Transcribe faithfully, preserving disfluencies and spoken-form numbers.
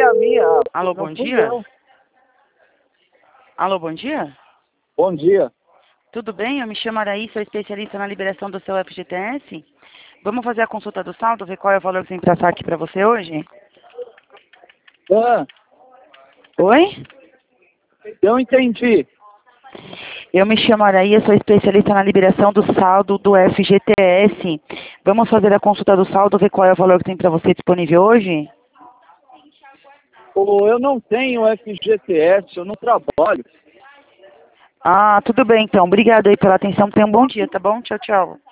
a minha. Alô, Não bom fui dia? eu. Alô, bom dia? Bom dia. Tudo bem? Eu me chamo Araí, sou especialista na liberação do seu F G T S. Vamos fazer a consulta do saldo, ver qual é o valor que tem para saque para você hoje? Ah, Oi? eu entendi. Eu me chamo Araí, eu sou especialista na liberação do saldo do F G T S. Vamos fazer a consulta do saldo, ver qual é o valor que tem para você disponível hoje? Ô, eu não tenho F G T S, eu não trabalho. Ah, tudo bem então. Obrigada aí pela atenção. Tenha um bom dia, tá bom? Tchau, tchau.